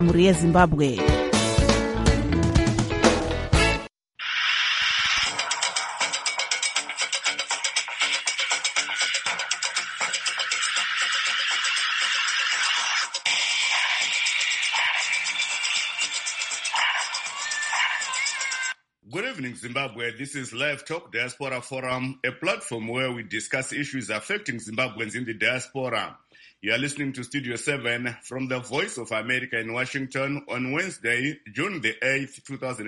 yeZimbabwe. Good evening, Zimbabwe. This is Live Talk Diaspora Forum, a platform where we discuss issues affecting Zimbabweans in the diaspora. You are listening to Studio 7 from the Voice of America in Washington on Wednesday, June the 8th,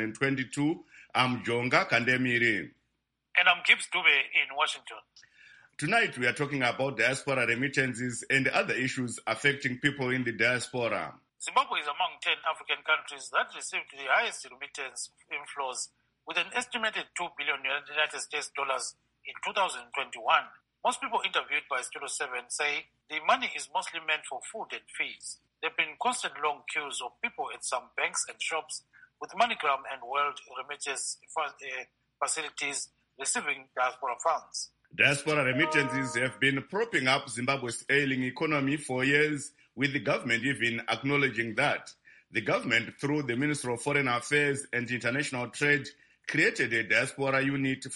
2022. I'm Jonga Kandemiri. And I'm Gibbs Dube in Washington. Tonight we are talking about diaspora remittances and other issues affecting people in the diaspora. Zimbabwe is among 10 African countries that received the highest remittance inflows, with an estimated $2 billion United States dollars in 2021. Most people interviewed by Studio 7 say the money is mostly meant for food and fees. There have been constant long queues of people at some banks and shops with MoneyGram and World Remittance facilities receiving diaspora funds. Diaspora remittances have been propping up Zimbabwe's ailing economy for years, with the government even acknowledging that. The government, through the Ministry of Foreign Affairs and International Trade, created a diaspora unit to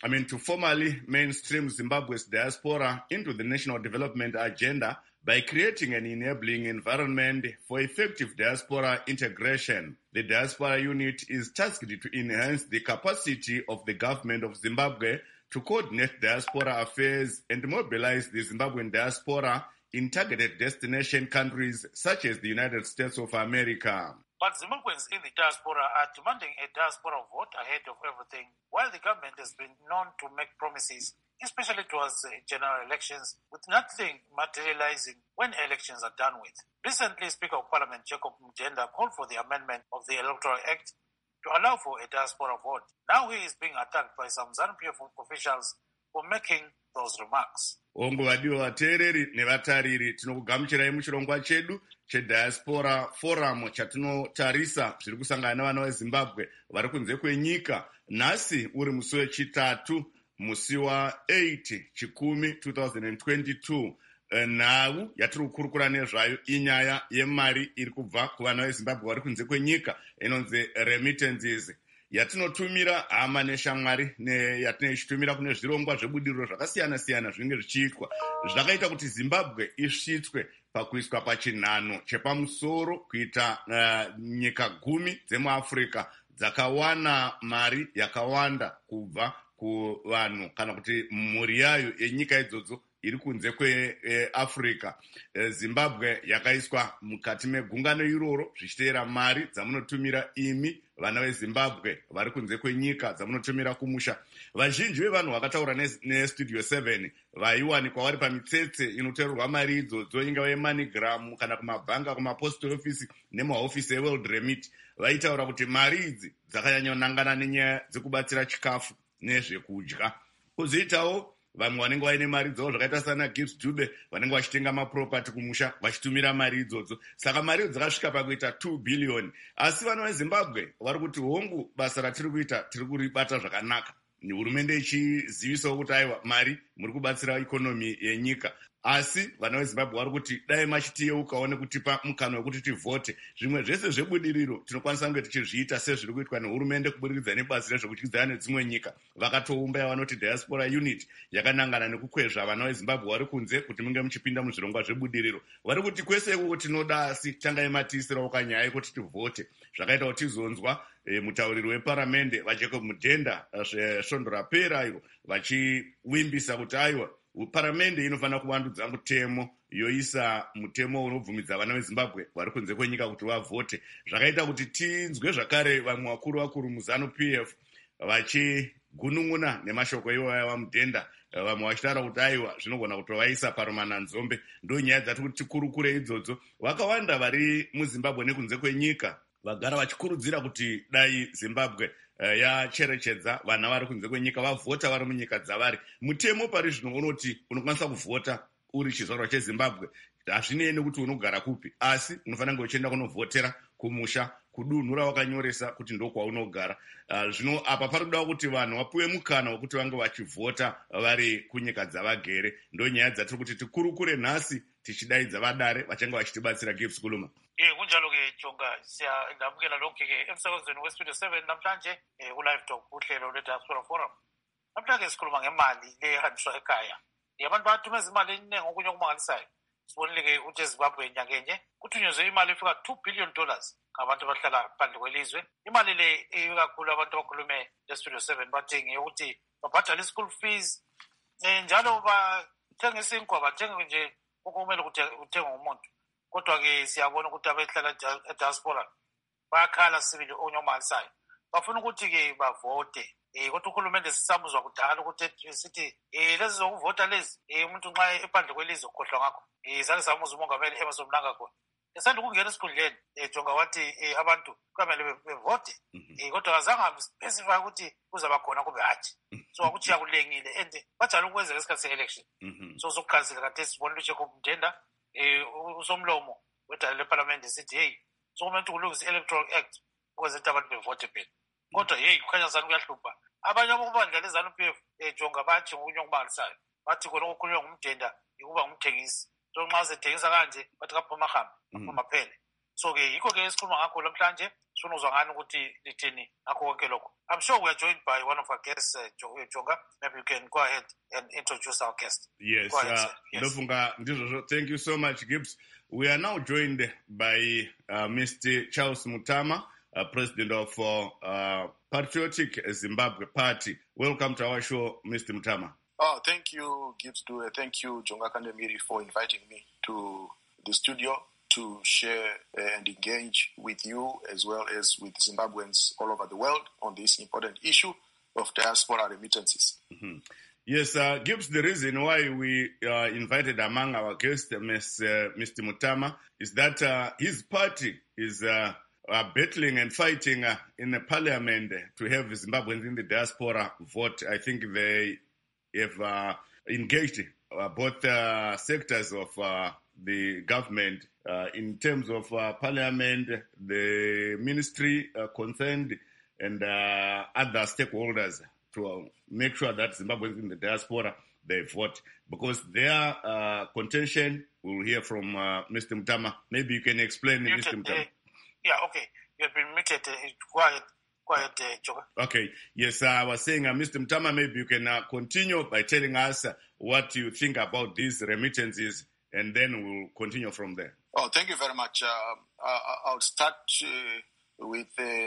formally mainstream Zimbabwe's diaspora into the national development agenda by creating an enabling environment for effective diaspora integration. The diaspora unit is tasked to enhance the capacity of the government of Zimbabwe to coordinate diaspora affairs and mobilize the Zimbabwean diaspora in targeted destination countries such as the United States of America. But Zimbabweans in the diaspora are demanding a diaspora vote ahead of everything, while the government has been known to make promises, especially towards general elections, with nothing materializing when elections are done with. Recently, Speaker of Parliament Jacob Mutenda called for the amendment of the Electoral Act to allow for a diaspora vote. Now he is being attacked by some ZANU-PF officials for making those remarks. Ongo vadiwa vateereri nevatariri, tinokugamuchirai muchirongwa chedu cheDiaspora Forum chatinotarisa zviri kusangana navana veZimbabwe vari kunze kwenyika. Nhasi uri musi wechitatu, musi wa8 chikumi 2022. Nhau yatiri kukurukura nezvayo inyaya yemari iri kubva kuvana veZimbabwe vari kunze kwenyika inonzi remittances, yatinotumira hama neshamwari yatinochitumira kune zvirongwa zvebudiriro zvakasiyana-siyana zvinenge zvichiitwa zvakaita kuti Zimbabwe isvitswe pakuiswa pachinhano chepamusoro kuita nyika 10 dzemuAfrica dzakawana mari yakawanda kubva kuvanhu kana kuti mhuri yayo yenyika idzodzo iri kunze kweAfrica. Zimbabwe yakaiswa mukati megungano iroro zvichiteera mari dzamunotumira imi vana veZimbabwe vari kunze kwenyika dzamunotumira kumusha. Vazhinji vevanhu vakataura neStudio 7 vaiwanikwa vari pamitsetse inoteerwa mari idzodzo, ingava yeMoneyGram kana kumabhanga, kumapost office nemahofisi eWorld Remit, vaitaura kuti mari idzi dzakanyanyonangana nenyaya dzekubatsira chikafu nezvekudya. Kuzoitawo vamwe vanenge vaine mari dzavo zvakaita sana Gibbs Dube vanenge vachitenga maproperty kumusha vachitumira mari idzodzo. Saka mari dzakasvika pakuita 2 billion. Asi vana veZimbabwe vari kuti hongu basa ratiri kuita tiri kuribata zvakanaka. Hurumende ichizivisawo kuti aiwa mari muri kubatsira ikonomi yenyika. Asi vana veZimbabwe vari kuti dai machitiyeukawo nekutipa mukana wekuti tivhote. Zvimwe zvese zvebudiriro tinokwanisa kunge tichizviita sezviri kuitwa nehurumende kuburikidza nebasa rezvekudyidzana nedzimwe nyika. Vakatoumba yavanoti diaspora unit yakanangana nekukwezva vana veZimbabwe vari kunze kuti munge muchipinda muzvirongwa zvebudiriro. Vari kuti kwese iko tinoda, asi tangai matiisirawo kanyaya yekuti tivhote. Zvakaita kuti tizonzwa mutauriri weparamende vaJacob Mutenda svondo rapera iro vachiwimbisa kuti aiwa paramende inofanira kuvandudza mutemo yoisa mutemo unobvumidza vana veZimbabwe vari kunze kwenyika kuti vavhote. Zvakaita kuti tinzwe zvakare vamwe vakuru muZANU-PF vachigunun'una nemashoko iwaya vaMutenda, vamwe vachitaura kuti aiwa zvinogona kutovaisa parumananzombe. Ndo nyaya dzati kuti tikurukure idzodzo. Vakawanda vari muZimbabwe nekunze kwenyika vagara vachikurudzira kuti dai Zimbabwe yacherechedza vana vari kunze kwenyika vavhota vari munyika dzavari. Mutemo pari zvino unoti unokwanisa kuvhota uri chizvarwa cheZimbabwe. Hazvinei nekuti unogara kupi, asi unofanira kunge uchienda kunovhotera kumusha, kudunhu rawakanyoresa kuti ndokwaunogara. Zvino apa pari kuda kuti vanhu vapiwe mukana wekuti vange vachivhota vari kunyika dzavagere. Ndo nyaya dzatiri kuti tikurukure nhasi tichidaidza vadare vachange vachitibatsira Gibbs Kuluma. Kunjalo-ke Jonga siyadabukela lonke-ke emsakazweni westudio 7 namhlanje ku-live talk uhlelo lwe-Diaspora Forum. Namhlanje sikhuluma ngemali le ehanjiswa ekhaya. Abantu bathumeza imali eningi okunye okumangalisayo. Sibonile-ke ukuthi eZimbabwe nyakenye kuthunyezwe imali efika $2 billion ngabantu abahlala phandle kwelizwe. Imali le ikakhulu abantu abakhulume le-studio 7 bathenge ukuthi babhadale i-school fees njalo bathenge isinkwa bathenge nje okumele uthenge umuntu. Kodwa-ke siyabona ukuthi abehlala e-diaspora bayakhala sibili okunye okumangalisayo. Bafuna ukuthi-ke bavote. Kodwa uhulumende sisamuzwa kudala ukuthi sithi lezi zokuvota lezi umuntu nxa ephandle kwelizwe ukhohlwa ngakho. Sake samuza umongameli Emmerson Mnangagwa esanda ukungena esikhundleni Jonga wathi abantu kumele bevote kodwa azange amspecify ukuthi kuzaba khona kube hatshi. So akuchiya kulengile and bajala ukwenza ngesikhathi se-election. So sokukhansela kade sibona uJacob Mdenda usomlomo wedala leparlament sithi hey sokumele kulungisa i-Electoral Act ukwenza ukuthi abantu bevote phela. Kodwa kukhanya sani kuyahlupha. Abanye abobandla leZANU-PF Jonga bathi ngokunye okumangalisayo. Bathi khona okukhulunywa ngumdenda ukuba ngumthengisi. So nxa sethengisa kanje bathi kaphuma hambe kaphuma phele. So-ke yikho-ke esikhuluma ngakho namhlanje sifuna uzwa ngani ukuthi lithini ngakho konke lokho. I'm sure we are joined by one of our guests, Jonga. Maybe you can go ahead and introduce our guest. Yes, thank you so much, Gibbs. We are now joined by Mr. Charles Mutama, president of Patriotic Zimbabwe Party. Welcome to our show, Mr. Mutama. Oh, thank you, Gibbs. Thank you, Jonga Kandemiri, for inviting me to the studio to share and engage with you as well as with Zimbabweans all over the world on this important issue of diaspora remittances. Mm-hmm. Yes, Gibbs, the reason why we invited among our guests, Mr. Mutama, is that his party is battling and fighting in the parliament to have Zimbabweans in the diaspora vote. I think they have engaged both sectors of the government in terms of parliament, the ministry concerned, and other stakeholders to make sure that Zimbabweans in the diaspora, they vote. Because their contention, we'll hear from Mr. Mutama. Maybe you can explain, Mr. Mutama. Yeah, okay. You have been muted. Quiet, Jonga. Okay. Yes, I was saying, Mr. Mutama, maybe you can continue by telling us what you think about these remittances, and then we'll continue from there. Oh, thank you very much. I'll start with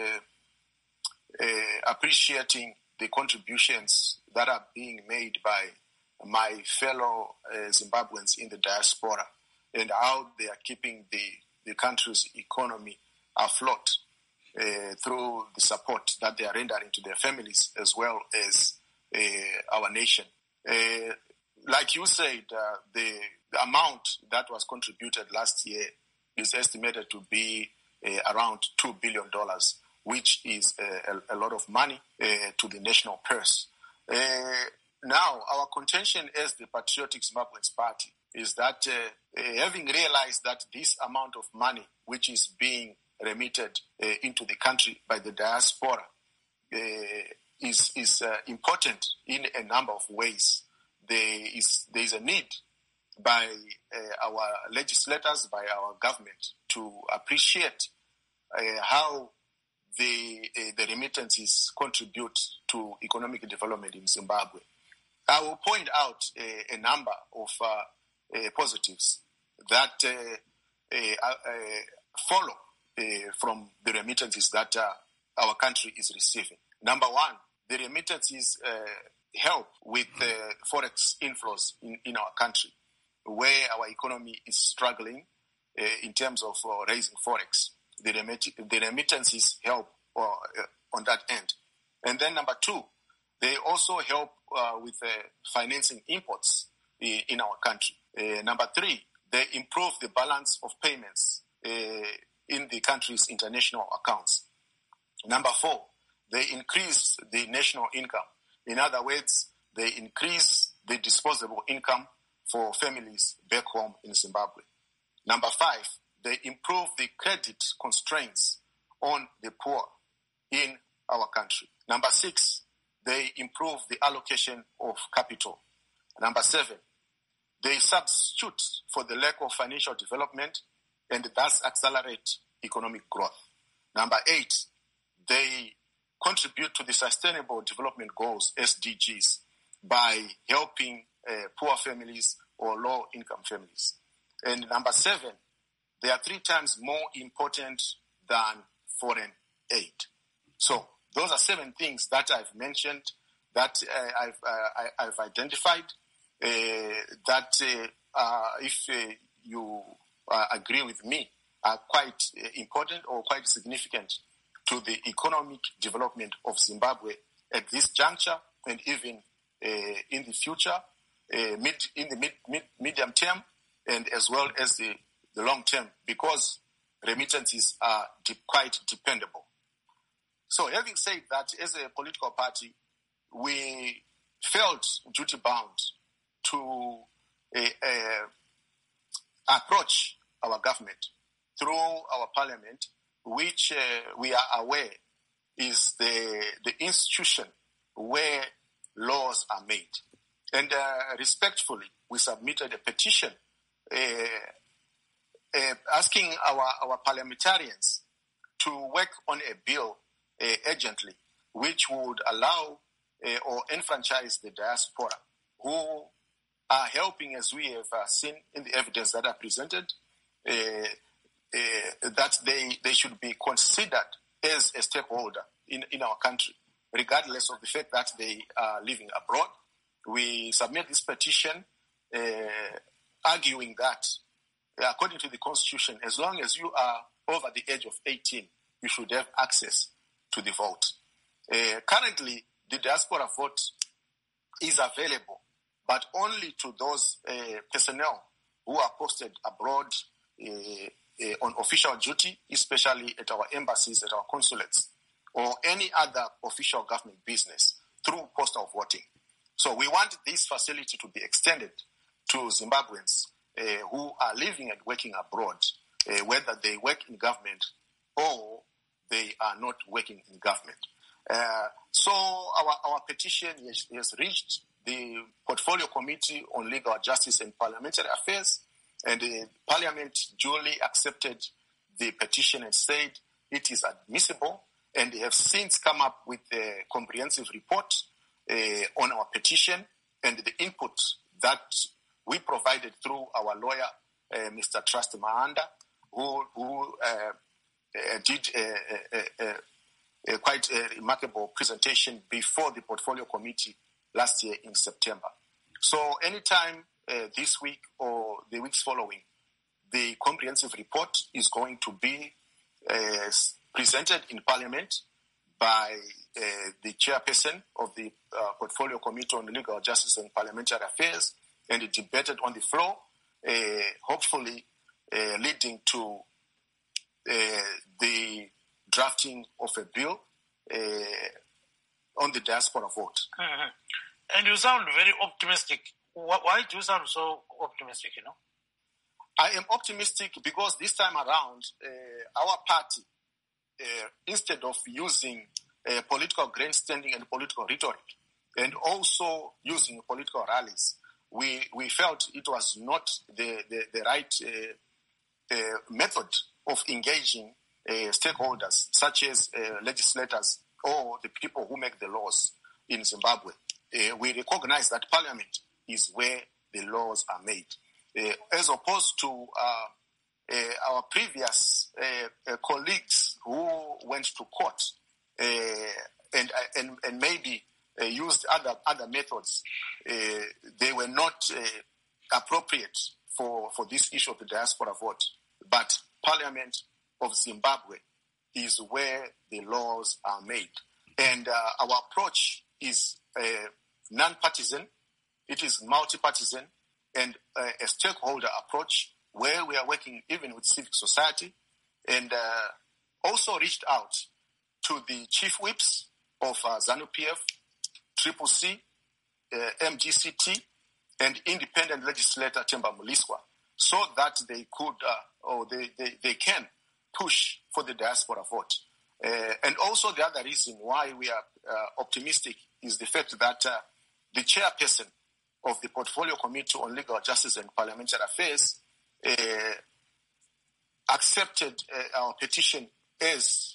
appreciating the contributions that are being made by my fellow Zimbabweans in the diaspora and how they are keeping the country's economy afloat through the support that they are rendering to their families as well as our nation. Like you said, the amount that was contributed last year is estimated to be around $2 billion, which is a lot of money to the national purse. Now, our contention as the Patriotic Zimbabweans Party is that having realized that this amount of money, which is being remitted into the country by the diaspora, is important in a number of ways. There is a need by our legislators, by our government, to appreciate how the remittances contribute to economic development in Zimbabwe. I will point out a number of positives that follow from the remittances that our country is receiving. Number one, the remittances help with forex inflows in our country, where our economy is struggling in terms of raising forex. The remittances help on that end. And then number two, they also help with financing imports in our country. Number three, they improve the balance of payments in the country's international accounts. Number four, they increase the national income. In other words, they increase the disposable income for families back home in Zimbabwe. Number five, they improve the credit constraints on the poor in our country. Number six, they improve the allocation of capital. Number seven, they substitute for the lack of financial development and thus accelerate economic growth. Number 8, they contribute to the Sustainable Development Goals, SDGs, by helping poor families or low-income families. And number 7, they are 3 times more important than foreign aid. So those are 7 things that I've mentioned, that I've identified, that if you agree with me, are quite important or quite significant to the economic development of Zimbabwe at this juncture and even in the future, in the medium term, and as well as the long term, because remittances are quite dependable. So having said that, as a political party, we felt duty-bound to approach our government through our parliament, which we are aware is the institution where laws are made. And respectffully, we submitted a petition asking our parliamentarians to work on a bill urgently, which would allow or enfranchise the diaspora, who are helping, as we have seen in the evidence that are presented, that they should be considered as a stakeholder in our country, regardless of the fact that they are living abroad. We submit this petition arguing that, according to the Constitution, as long as you are over the age of 18, you should have access to the vote. Currently, the diaspora vote is available, but only to those personnel who are posted abroad on official duty, especially at our embassies, at our consulates, or any other official government business through postal voting. So we want this facility to be extended to Zimbabweans who are living and working abroad, whether they work in government or they are not working in government. So our petition has reached the Portfolio Committee on Legal Justice and Parliamentary Affairs, and the Parliament duly accepted the petition and said it is admissible, and they have since come up with a comprehensive report on our petition and the input that we provided through our lawyer, Mr. Trust Mahanda, who did a quite remarkable presentation before the Portfolio Committee last year in September. So anytime this week or the weeks following, the comprehensive report is going to be presented in Parliament by the chairperson of the Portfolio Committee on Legal Justice and Parliamentary Affairs, and debated on the floor, hopefully leading to the drafting of a bill on the diaspora vote. Mm-hmm. And you sound very optimistic. Why do you sound so optimistic, I am optimistic because this time around, our party, instead of using political grandstanding and political rhetoric, and also using political rallies, we felt it was not the right method of engaging stakeholders, such as legislators or the people who make the laws in Zimbabwe. We recognize that Parliament is where the laws are made, as opposed to our previous colleagues who went to court and maybe used other methods. They were not appropriate for this issue of the diaspora vote. But Parliament of Zimbabwe is where the laws are made. And our approach is non-partisan, it is multi-partisan, and a stakeholder approach where we are working even with civic society, and also reached out to the chief whips of ZANU-PF, Triple C, MGCT, and independent legislator Themba Muliswa, so that they could or they can push for the diaspora vote. And also the other reason why we are optimistic is the fact that the chairperson of the Portfolio Committee on Legal Justice and Parliamentary Affairs accepted our petition as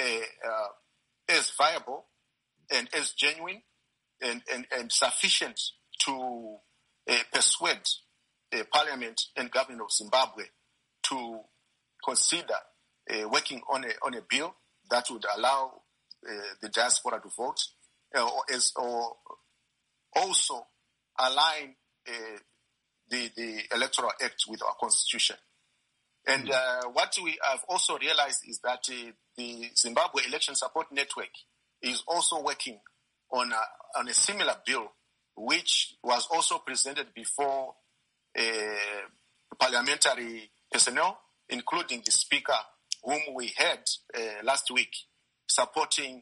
viable and as genuine and sufficient to persuade Parliament and government of Zimbabwe to consider working on a bill that would allow the diaspora to vote, or also align the Electoral Act with our Constitution. And what we have also realized is that the Zimbabwe Election Support Network is also working on a similar bill, which was also presented before parliamentary personnel, including the Speaker, whom we had last week, supporting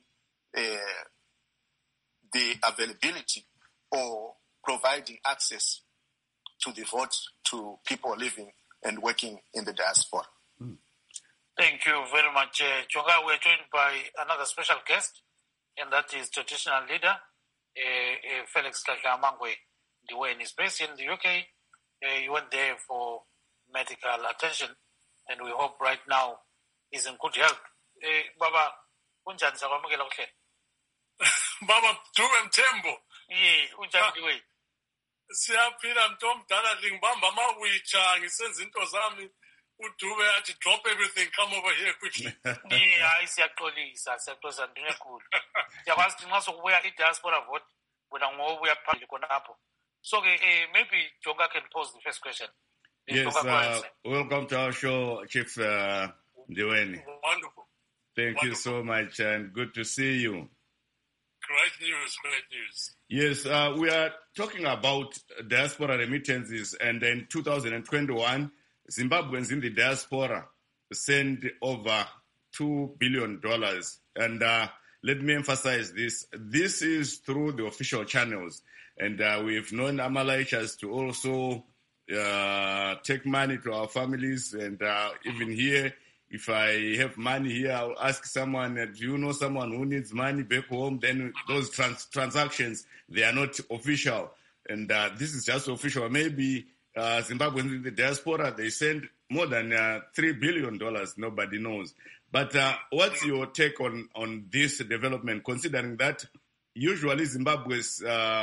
the availability or providing access to the vote to people living and working in the diaspora. Thank you very much, Chonga. We're joined by another special guest, and that is traditional leader Felix Kakamangwe. When he's based in the UK, he went there for medical attention, and we hope right now he's in good health. Baba, unjani sakwamukela kuhle? Baba Dube Mthembu. Unjani Dube? Siyaphila mntu omdala ngibamba amawitsha ngisenza into zami. UDube athi drop everything, come over here quickly. Hayi siyaxolisa ndinekulu. Siyakwazi ukuthi nxa sokubuya i-diaspora vote wena ngobuya phambili khonapho. So maybe Chonga can pose the first question. Yes, welcome to our show, Chief Ndiweni. Wonderful. Thank you so much, and good to see you. Great news, great news. Yes, we are talking about diaspora remittances, and in 2021, Zimbabweans in the diaspora sent over $2 billion. And let me emphasize this. This is through the official channels. And we've known Amalaichas to also take money to our families. And even here, if I have money here, I'll ask someone, do you know someone who needs money back home? Then those transactions, they are not official. And this is just official. Maybe Zimbabweans in the diaspora, they send more than $3 billion. Nobody knows. But what's your take on this development, considering that usually Zimbabwe's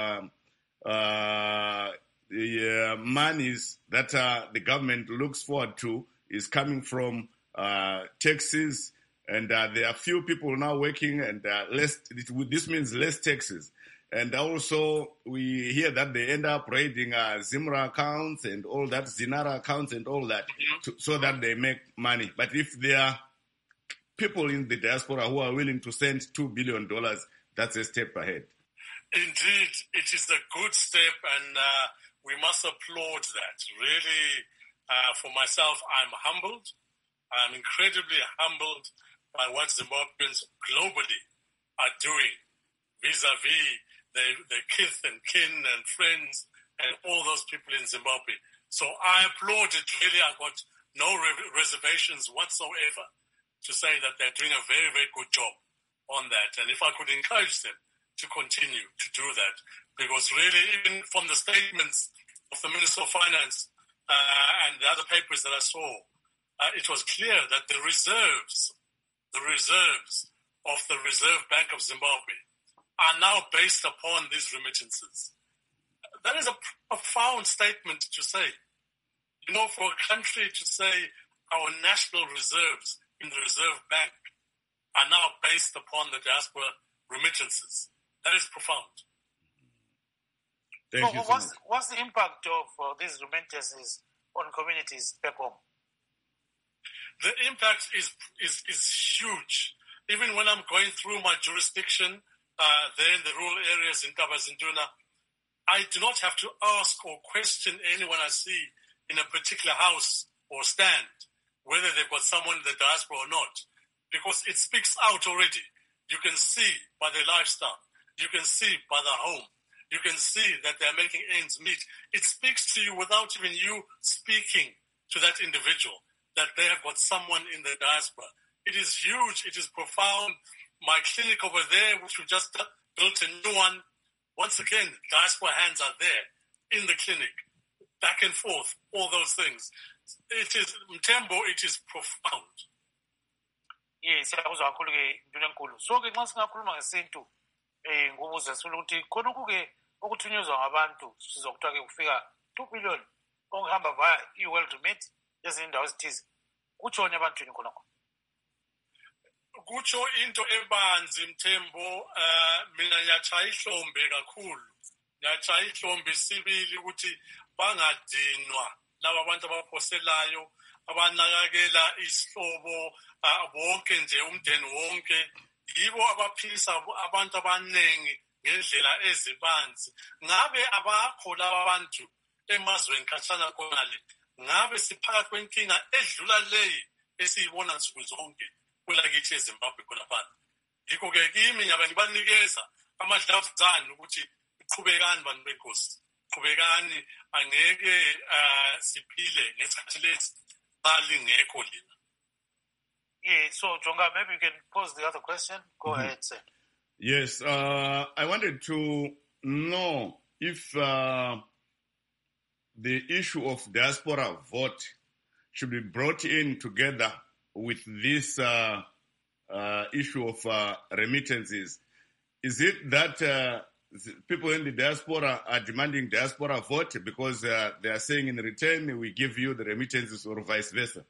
the monies that the government looks forward to is coming from taxes, and there are few people now working, and this means less taxes. And also, we hear that they end up raiding Zimra accounts and all that, Zinara accounts and all that, so that they make money. But if there are people in the diaspora who are willing to send $2 billion, that's a step ahead. Indeed, it is a good step, and we must applaud that. Really, for myself, I'm humbled. I'm incredibly humbled by what Zimbabweans globally are doing vis-a-vis their kith and kin and friends and all those people in Zimbabwe. So I applaud it, really. I've got no reservations whatsoever to say that they're doing a very, very good job on that. And if I could encourage them to continue to do that, because really, even from the statements of the Minister of Finance and the other papers that I saw, it was clear that the reserves of the Reserve Bank of Zimbabwe are now based upon these remittances. That is a profound statement to say. You know, for a country to say our national reserves in the Reserve Bank are now based upon the diaspora remittances. That is profound. Thank you so much. What's the impact of these remittances on communities back home? The impact is huge. Even when I'm going through my jurisdiction, there in the rural areas in Kabazinduna, I do not have to ask or question anyone I see in a particular house or stand, whether they've got someone in the diaspora or not, because it speaks out already. You can see by their lifestyle. You can see by their home. You can see that they're making ends meet. It speaks to you without even you speaking to that individual, that they have got someone in the diaspora. It is huge. It is profound. My clinic over there, which we just built a new one, once again, diaspora hands are there in the clinic, back and forth, all those things. It is, Mthembo, it is profound. Yes, siyakuzwa kakhulu ke Nduna enkulu. So ke nxa singakhuluma ngesintu ngobuze sifuna ukuthi khonokho ke okuthunyezwa ngabantu sizokuthiwa ke kufika 2 billion okuhamba via i-World Remit ezinye indawo ezithize. Kutshoni ebantwini khonokho? Kutsho into ebanzi Mthembo, mina ngiyatshaya ihlombe kakhulu. Ngiyatshaya ihlombe sibili ukuthi bangadinwa laba abantu abaphoselayo, abanakekela isihlobo bonke nje umndeni wonke, yibo abaphilisa abantu abanengi ngendlela ezibanzi. Ngabe abakho laba bantu emazweni khatshana khonale, ngabe siphakathi kwenkinga edlula leyi esiyibona nsuku zonke kulakithi eZimbabwe khonapha. Yikho ke kimi ngiyabe ngibanikeza amadlavuzane ukuthi qhubekani bantu benkosi, qhubekani, angeke siphile ngesikhathi lesi mali ngekho lina. Yeah, so Jonga, maybe you can pose the other question. Go ahead, sir. Yes, I wanted to know if the issue of diaspora vote should be brought in together with this issue of remittances. Is it that people in the diaspora are demanding diaspora vote because they are saying in return we give you the remittances, or vice versa?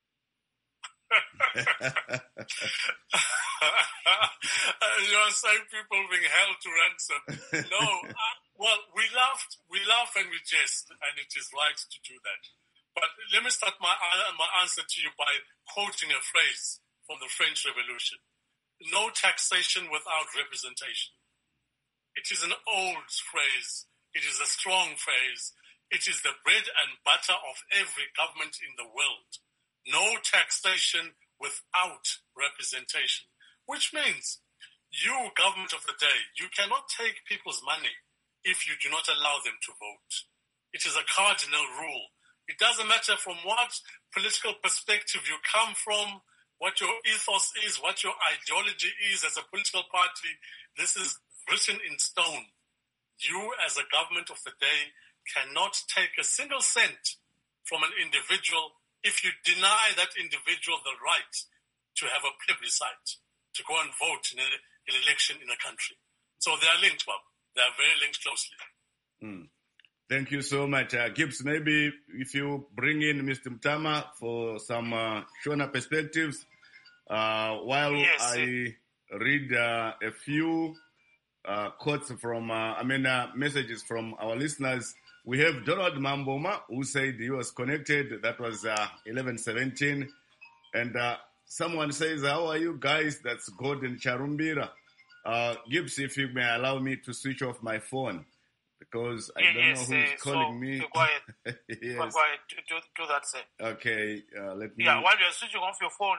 You are saying people being held to ransom. No, well, we laugh and we jest, and it is right to do that. But let me start my answer to you by quoting a phrase from the French Revolution. No taxation without representation. It is an old phrase. It is a strong phrase. It is the bread and butter of every government in the world. No taxation without representation, which means you, government of the day, you cannot take people's money if you do not allow them to vote. It is a cardinal rule. It doesn't matter from what political perspective you come from, what your ethos is, what your ideology is as a political party. This is written in stone. You, as a government of the day, cannot take a single cent from an individual if you deny that individual the right to have a plebiscite, to go and vote in an election in a country. So they are linked, Bob. They are very linked closely. Thank you so much. Gibbs, maybe if you bring in Mr. Mtama for some Shona perspectives, while Yes, I read a few quotes from, messages from our listeners. We have Donald Mamboma, who said he was connected. That was 11:17. And someone says, how are you guys? That's Gordon Charumbira. Gibbs, if you may allow me to switch off my phone, because I don't know who's calling me. Be quiet. Yes. Be quiet. Do that, sir. Okay, let me... Yeah, while you're switching off your phone,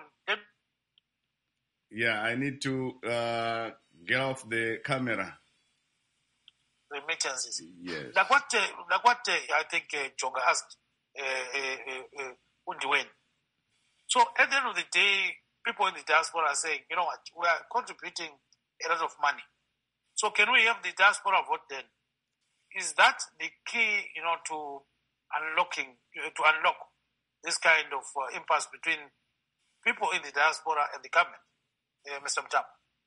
Yeah, I need to get off the camera. Remittances. Yes. Like what I think Jonga asked Undiwen. So at the end of the day, people in the diaspora are saying, you know what, we are contributing a lot of money. So can we have the diaspora vote then? Is that the key, to unlock this kind of impasse between people in the diaspora and the government, Mr. Mtam?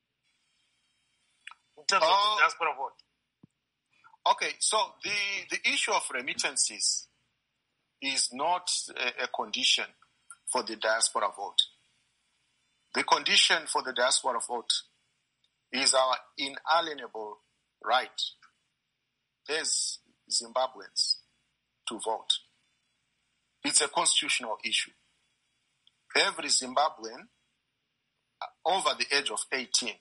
In terms of the diaspora vote. Okay, so the issue of remittances is not a condition for the diaspora vote. The condition for the diaspora vote is our inalienable right as Zimbabweans to vote. It's a constitutional issue. Every Zimbabwean over the age of 18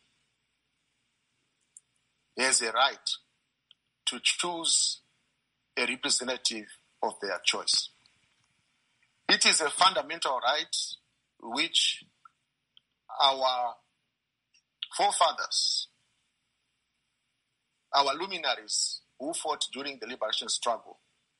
has a right to choose a representative of their choice. It is a fundamental right which our forefathers, our luminaries who fought during the liberation struggle,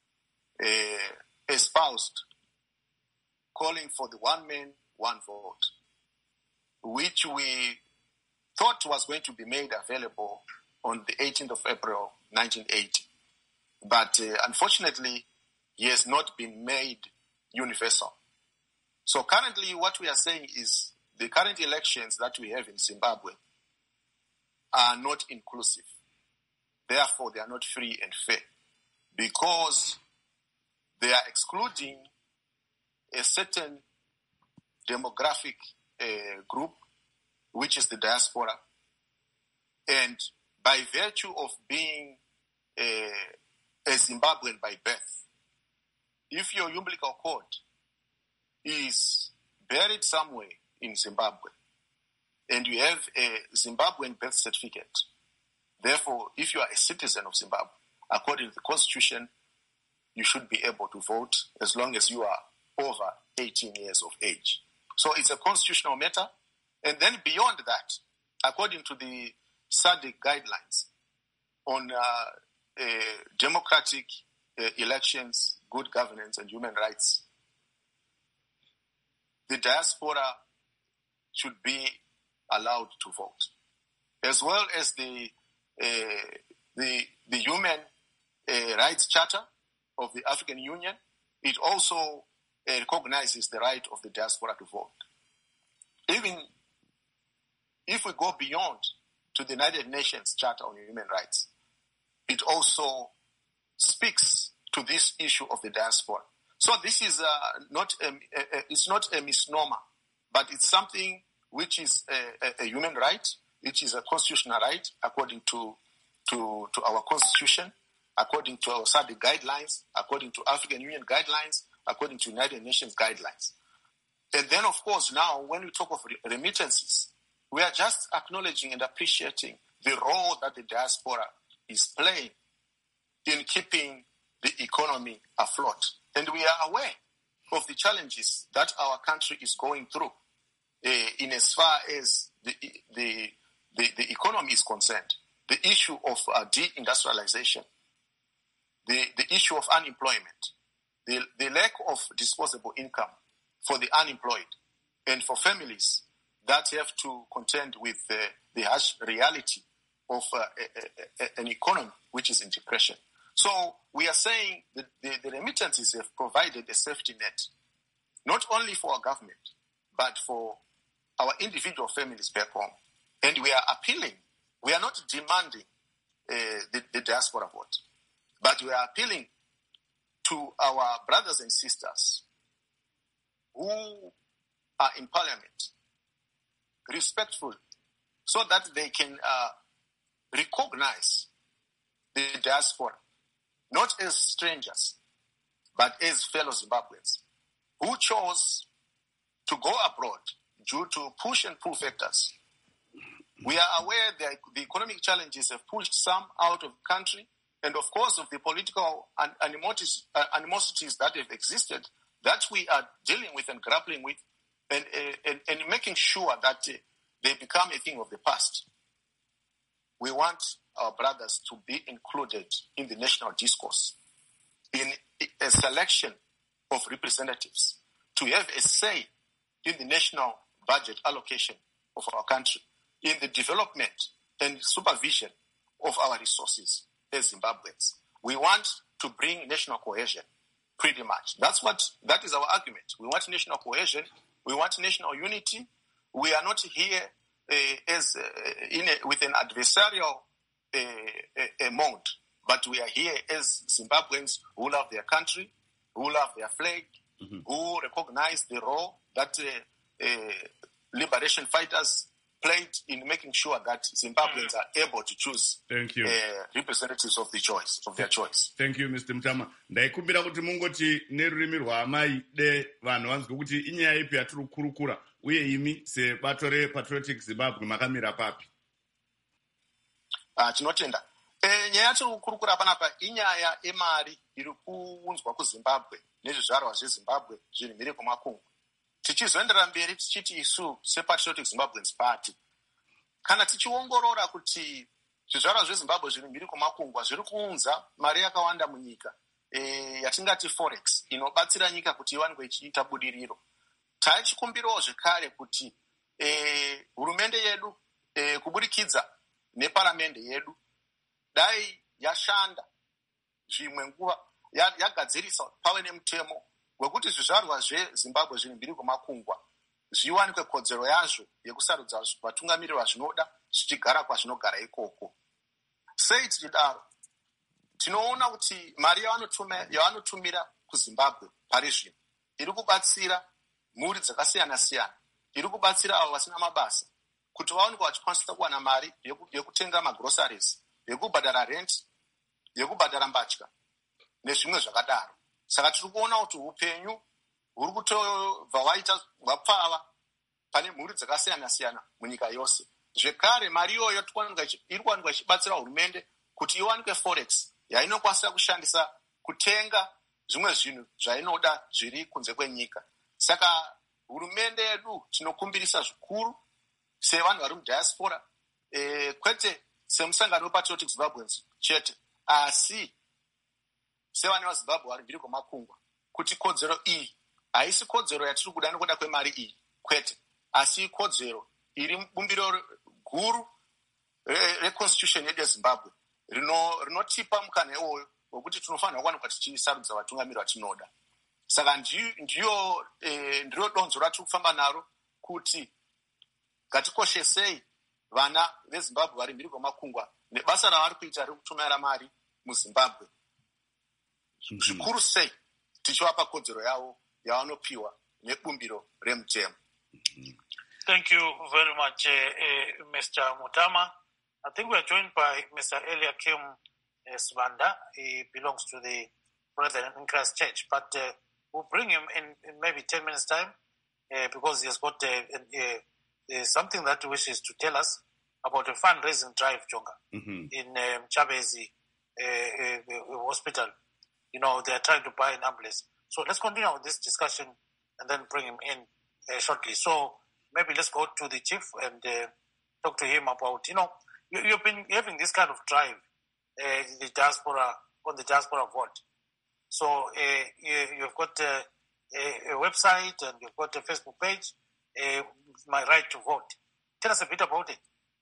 espoused, calling for the one man, one vote, which we thought was going to be made available on the 18th of April, 1980. But unfortunately, he has not been made universal. So currently what we are saying is the current elections that we have in Zimbabwe are not inclusive. Therefore, they are not free and fair because they are excluding a certain demographic group, which is the diaspora. And by virtue of being a Zimbabwean by birth, if your umbilical cord is buried somewhere in Zimbabwe and you have a Zimbabwean birth certificate, therefore, if you are a citizen of Zimbabwe, according to the Constitution, you should be able to vote as long as you are over 18 years of age. So it's a constitutional matter. And then beyond that, according to the SADC guidelines on democratic elections, good governance, and human rights, the diaspora should be allowed to vote, as well as the Human Rights Charter of the African Union. It also recognizes the right of the diaspora to vote. Even if we go beyond to the United Nations Charter on Human Rights, it also speaks to this issue of the diaspora. So this is it's not a misnomer, but it's something which is a human right, which is a constitutional right according to our constitution, according to our SADC guidelines, according to African Union guidelines, according to United Nations guidelines. And then, of course, now when we talk of remittances, we are just acknowledging and appreciating the role that the diaspora is playing in keeping the economy afloat. And we are aware of the challenges that our country is going through in as far as the economy is concerned. The issue of deindustrialization, the issue of unemployment, the lack of disposable income for the unemployed and for families that have to contend with the harsh reality of an economy which is in depression. So we are saying that the remittances have provided a safety net, not only for our government, but for our individual families back home. And we are appealing. We are not demanding the diaspora vote, but we are appealing to our brothers and sisters who are in parliament, respectful, so that they can recognize the diaspora, not as strangers, but as fellow Zimbabweans who chose to go abroad due to push and pull factors. We are aware that the economic challenges have pushed some out of the country, and of course of the political animosities that have existed, that we are dealing with and grappling with, and making sure that they become a thing of the past. We want our brothers to be included in the national discourse, in a selection of representatives, to have a say in the national budget allocation of our country, in the development and supervision of our resources as Zimbabweans. We want to bring national cohesion, pretty much. That is our argument. We want national cohesion. We want national unity. We are not here with an adversarial mode, but we are here as Zimbabweans who love their country, who love their flag, who recognize the role that liberation fighters played in making sure that Zimbabweans are able to choose representatives of their choice. Thank you, Mr. Mtama. Ndaikumbira kuti mungoti nerurimi rwamai de vanhu vanzwe kuti inyaya ipi yatiri kukurukura uye imi sebato rePatriotic Zimbabwe makamira papi? Tinotenda. Nyaya yatiri kukurukura panapa inyaya emari iri kuunzwa kuZimbabwe nezvizvarwa zveZimbabwe zviri mhiri kwemakungwa. Tichizoendera mberi tichiti isu sePatriotic Zimbabweans Party, kana tichiongorora kuti zvizvarwa zveZimbabwe zviri mhiri kwemakungwa zviri kuunza mari yakawanda munyika yatingati forex inobatsira nyika kuti iwanikwe ichiita budiriro. Taichikumbirawo zvekare kuti hurumende yedu kuburikidza neparamende yedu dai yashanda zvimwe nguva yagadzirisa pave nemutemo wekuti zvizvarwa zvezimbabwe zviri mbiri kwemakungwa zviwanikwe kodzero yazvo yekusarudza vatungamiriri vazvinoda zvichigara kwazvinogara ikoko. Sei tichidaro, tinoona kuti mari yavanotumira kuzimbabwe pari zvino iri kubatsira mhuri dzakasiyana-siyana, iri kubatsira avo vasina mabasa kuti vaonekwa vachikwanisa kuwana mari yekutenga magrosaries, yekubhadhara rent, yekubhadhara mbatya nezvimwe zvakadaro. Saka tiri kuona kuti upenyu huri kutobva hwapfava pane mhuri dzakasiyana-siyana munyika yose. Zvekare mari iyoyo iri kuwanikwa ichibatsira hurumende kuti iwanikwe forex yainokwanisa kushandisa kutenga zvimwe zvinhu zvainoda zviri kunze kwenyika. Saka hurumende yedu tinokumbirisa zvikuru sevanhu vari mudiaspora, kwete semusangano wepatriotic Zimbabweans chete, asi sevana vazimbabwe vari mbiri kwemakungwa, kuti kodzero iyi haisi kodzero yatiri kuda nekuda kwemari iyi kwete, asi kodzero iri bumbiro guru reconstitution yedu yezimbabwe rinotipa mukana iwoyo wekuti tinofanira kuwanikwa tichisarudza vatungamiri vatinoda. Saka ndiro donzo ratiri kufamba naro, kuti ngatikoshesei vana vezimbabwe vari mbiri kwemakungwa nebasa ravari kuita rekutumira mari muzimbabwe, zvikuru sei tichivapa kodzero yavo yavanopiwa nebumbiro remutemo. Thank you very much, Mr. Mutama. I think we are joined by Mr. Eliakim Sibanda. He belongs to the Brethren in Christ Church, but we'll bring him in maybe 10 minutes' time because he has got something that he wishes to tell us about a fundraising drive, Jonga, in Chabezi Hospital. You know, they are trying to buy an ambulance. So let's continue with this discussion and then bring him in shortly. So maybe let's go to the chief and talk to him about, you've been having this kind of drive, the diaspora, on the diaspora vote. So you've got a website and you've got a Facebook page, My Right to Vote. Tell us a bit about it.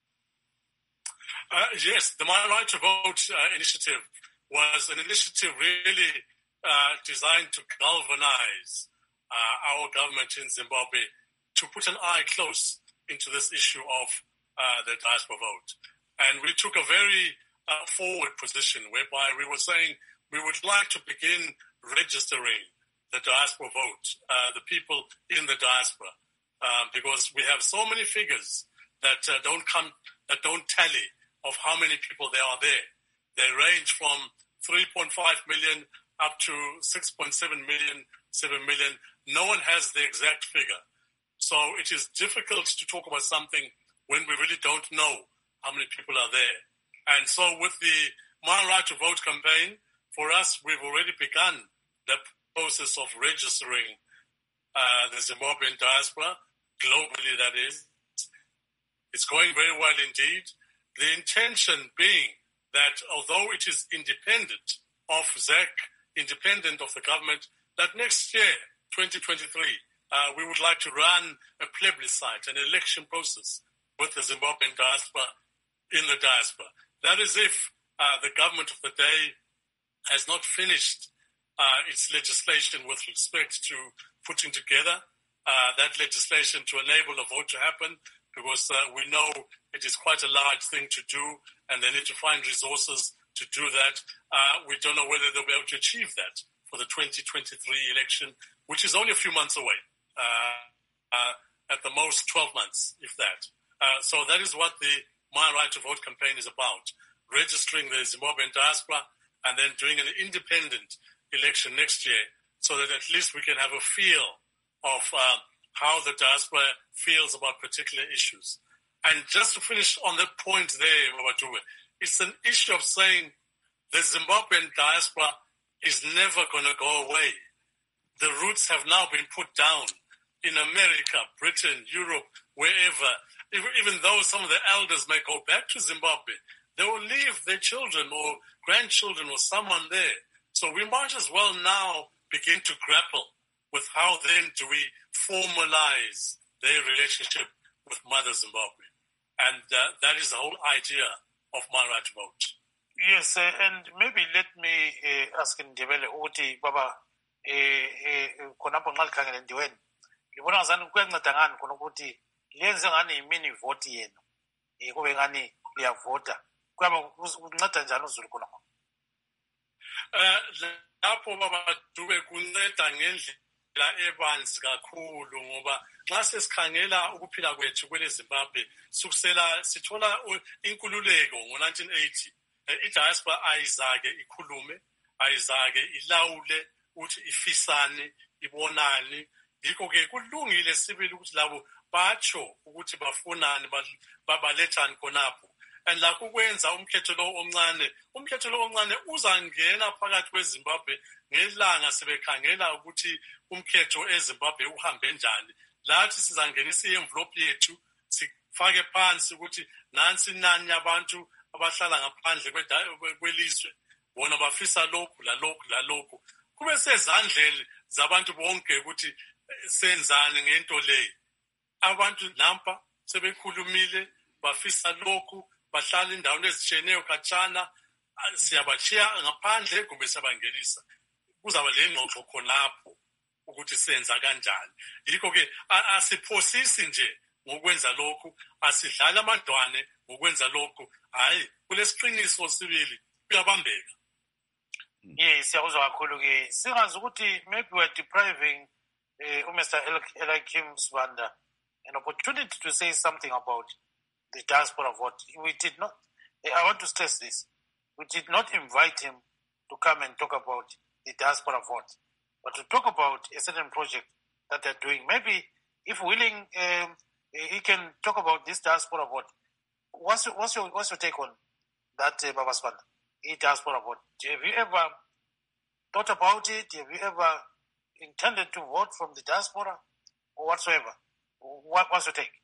Yes, the My Right to Vote initiative was an initiative really designed to galvanize our government in Zimbabwe to put an eye close into this issue of the diaspora vote. And we took a very forward position whereby we were saying we would like to begin registering the diaspora vote, the people in the diaspora, because we have so many figures that don't tally of how many people there are there. They range from 3.5 million up to 6.7 million, 7 million. No one has the exact figure. So it is difficult to talk about something when we really don't know how many people are there. And so with the My Right to Vote campaign, for us, we've already begun the process of registering the Zimbabwean diaspora, globally that is. It's going very well indeed. The intention being that although it is independent of ZEC, independent of the government, that next year, 2023, we would like to run a plebiscite, an election process with the Zimbabwean diaspora in the diaspora. That is if the government of the day has not finished its legislation with respect to putting together that legislation to enable a vote to happen, because we know it is quite a large thing to do and they need to find resources to do that. We don't know whether they'll be able to achieve that for the 2023 election, which is only a few months away, at the most 12 months, if that. So that is what the My Right to Vote campaign is about, registering the Zimbabwean diaspora and then doing an independent election next year so that at least we can have a feel of how the diaspora feels about particular issues. And just to finish on that point there, Wabatube, it's an issue of saying the Zimbabwean diaspora is never going to go away. The roots have now been put down in America, Britain, Europe, wherever. Even though some of the elders may go back to Zimbabwe, they will leave their children or grandchildren or someone there. So we might as well now begin to grapple with how then do we formalize their relationship with Mother Zimbabwe. And that is the whole idea of My Right to Vote. Yes, and maybe let me ask Ndebele ukuthi baba khonapho nxa likhangele Ndiweni ngibona ngazani kuyanceda ngani khona ukuthi lenze ngani imini vote yenu kube ngani liyavota kuyaba kunceda njani uZulu khonapho? Lapho baba Dube kunceda ngendlela ebanzi kakhulu ngoba nxa sesikhangela ukuphila kwethu kwele Zimbabwe sukusela sithola inkululeko ngo-1980 i-diaspora ayizake ikhulume, ayizake ilawule ukuthi ifisane, ibonane. Yikho-ke kulungile sibili ukuthi labo batsho ukuthi bafunani babalethani khonapho. And lakho ukwenza umkhetho lo omncane uzangena phakathi kweZimbabwe ngelanga sebekhangela ukuthi umkhetho eZimbabwe uhambe njani. Lathi sizangenisa i-envelope yethu sifake phansi ukuthi nansi inani abantu abahlala ngaphandle kwelizwe bona bafisa lokhu lalokhu kube sezandleni zabantu bonke ukuthi senzani ngento leyo. Abantu nampa sebekhulumile bafisa lokhu bahlala indawo ezitsheneyo khatshana siyabachiya ngaphandle kumbe siyabangenisa kuzaba le ngxoxo khonapho ukuthi senza kanjani. Yikho-ke asiphosisi nje ngokwenza lokhu, asidlala amadwane ngokwenza lokhu. Hayi, kulesiqiniso sibili kuyabambeka. Yes, siyakuzwa kakhulu-ke singazi ukuthi maybe we're depriving Mr. Eliakim Sibanda an opportunity to say something about the diaspora vote. We did not, I want to stress this, we did not invite him to come and talk about the diaspora vote, but to talk about a certain project that they're doing. Maybe if willing, he can talk about this diaspora vote. What's your take on that, Baba Sibanda? Diaspora vote. Have you ever thought about it? Have you ever intended to vote from the diaspora or whatsoever? What's your take?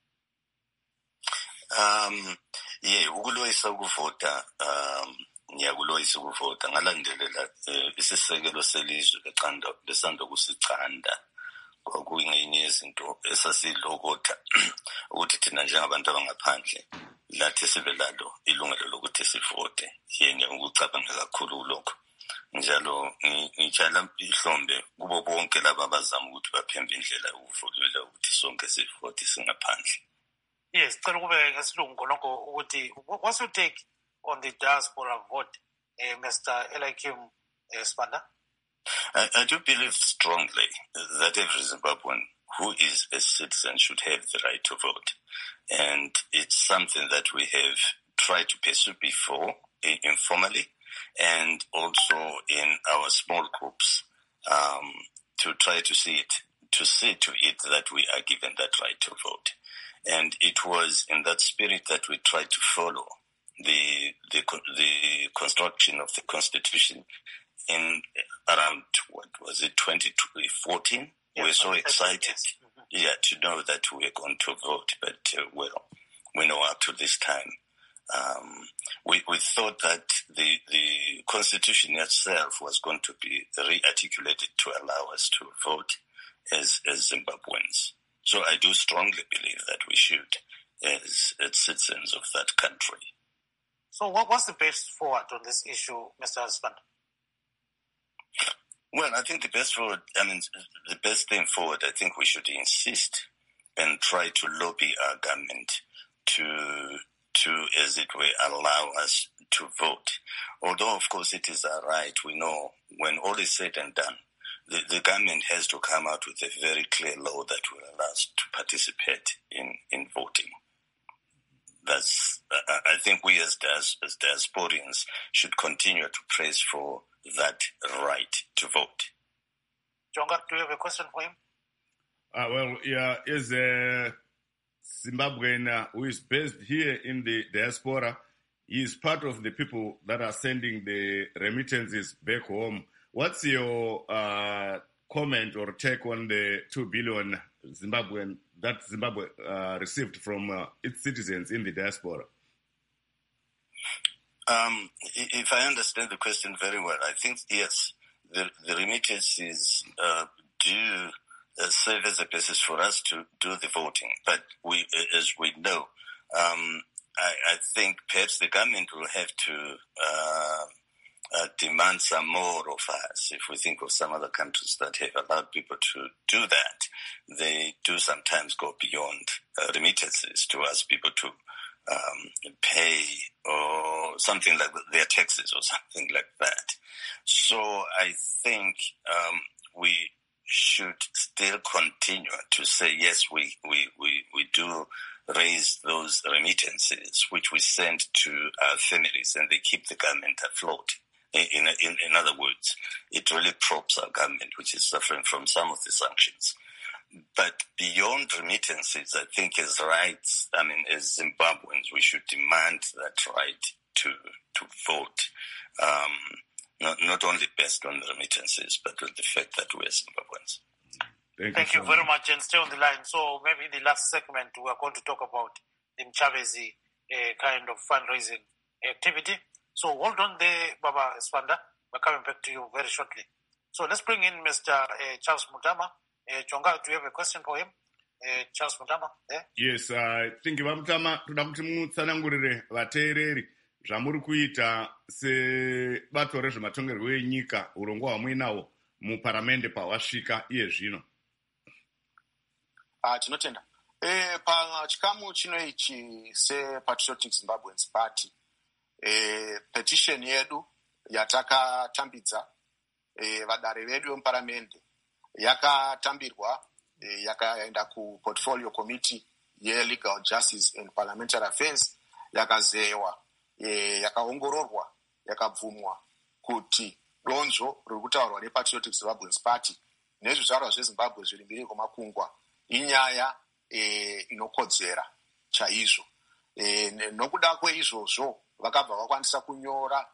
Ukuloyisa ukuvota ngiyakuloyisa ukuvota ngalandelela isisekelo selizwe besanda kusicanda kwakuyingenye yezinto esasilokotha ukuthi thina njengabantu abangaphandle lathi sibe lalo ilungelo lokuthi sivote. Yena ukucabanga kakhulu kulokho njalo ngitshala ihlombe kubo bonke laba abazama ukuthi baphembe indlela yokuvulela ukuthi sonke sivote singaphandle. Yes, what's your take on the diaspora vote, Mr. Eliakim Sibanda? I do believe strongly that every Zimbabwean who is a citizen should have the right to vote. And it's something that we have tried to pursue before, informally, and also in our small groups, to try to see to it that we are given that right to vote. And it was in that spirit that we tried to follow the construction of the Constitution in around, 2014? Yes, we're so excited, to know that we're going to vote. But, we know up to this time, we thought that the Constitution itself was going to be re-articulated to allow us to vote as Zimbabweans. So I do strongly believe that we should, as citizens of that country. So what's the best forward on this issue, Mr. Sibanda? Well, I think the best thing forward, I think we should insist and try to lobby our government to, as it were, allow us to vote. Although, of course, it is our right. We know when all is said and done, the government has to come out with a very clear law that will allow us to participate in voting. That's, I think we as diasporians should continue to press for that right to vote. Jonga, do you have a question for him? Is a Zimbabwean who is based here in the diaspora. He is part of the people that are sending the remittances back home. What's your comment or take on the 2 billion Zimbabwean that Zimbabwe received from its citizens in the diaspora? If I understand the question very well, I think, yes, the remittances do serve as a basis for us to do the voting. But as we know, I think perhaps the government will have to demand some more of us. If we think of some other countries that have allowed people to do that, they do sometimes go beyond remittances to ask people to pay or something like their taxes or something like that. So I think we should still continue to say, yes, we do raise those remittances, which we send to our families, and they keep the government afloat. In other words, it really props our government, which is suffering from some of the sanctions. But beyond remittances, I think as rights, as Zimbabweans, we should demand that right to vote, not only based on the remittances, but with the fact that we are Zimbabweans. Thank you very much, and stay on the line. So maybe in the last segment, we are going to talk about the Mchabezi kind of fundraising activity. So hold on there, Baba Sibanda. We're coming back to you very shortly. So let's bring in Mr. Charles Mutama. Chonga, do you have a question for him? Charles Mutama, there? Yes, I think Mutama, toda kuti mutsanangurire vateereri zvamuri kuita sebato rezvematongerwo enyika urongwa hwamuinawo muparamende pahwasvika iye zvino. Tinotenda. Pachikamu chino ichi sePatriotic Zimbabweans Party, petition yedu yatakatambidza vadare vedu vemuparamende yakatambirwa, yakaenda kuPortfolio Committee yeLegal Justice and Parliamentary Affairs, yakazewa, yakaongororwa, yakabvumwa kuti donzvo riri kutaurwa nePatriotic Zimbabweans Party nezvizvarwa zveZimbabwe zviri mbiri kwemakungwa inyaya inokodzera chaizvo. Nokuda kweizvozvo vakabva vakwanisa kunyora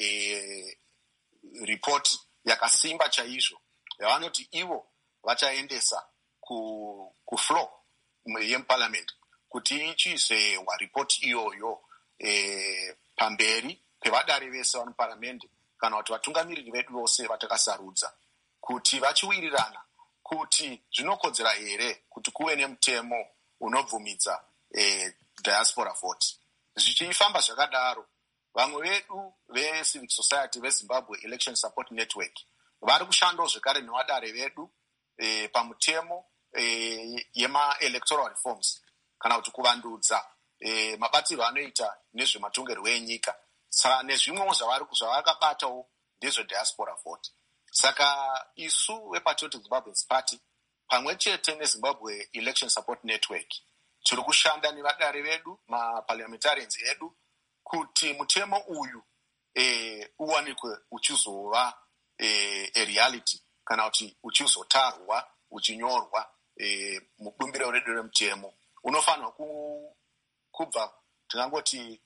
report yakasimba chaizvo yavanoti ivo vachaendesa kufloor yemuparliament kuti ichizewa report iyoyo pamberi pevadare vese vamuparamendi kana kuti vatungamiriri vedu vose vatakasarudza kuti vachiwirirana kuti zvinokodzera here kuti kuve nemutemo unobvumidza diaspora vote. Zvichifamba zvakadaro, vamwe vedu veCivic Society veZimbabwe Election Support Network vari kushandawo zvekare nevadare vedu pamutemo yema-electoral reforms kana kuti kuvandudza mabatirwo anoita nezvematongerwo enyika. Saka nezvimwewo zvavakabatawo ndezvediaspora vote. Saka isu vePatriotic Zimbabweans Party pamwe chete neZimbabwe Election Support Network tiri kushanda nevadare vedu maparliamentarians edu kuti mutemo uyu uwanikwe uchizova reality kana kuti uchizotarwa uchinyorwa mubumbiro redu remutemo unofanirwa kubva tingangoti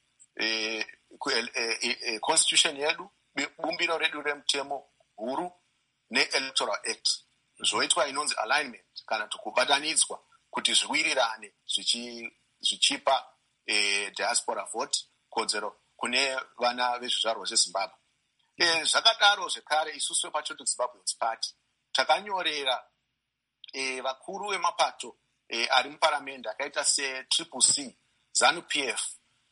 constitution yedu, bumbiro redu remutemo huru neElectoral Act zvoitwa inonzi alignment kana kubatanidzwa kuti zviwirirane zvichipa diaspora vote kodzero kune vana vezvizvarwa zveZimbabwe. Zvakadaro zvekare isusu vePatriotic Zimbabweans Party takanyorera vakuru vemapato ari muparamende akaita seCCC, ZANU-PF,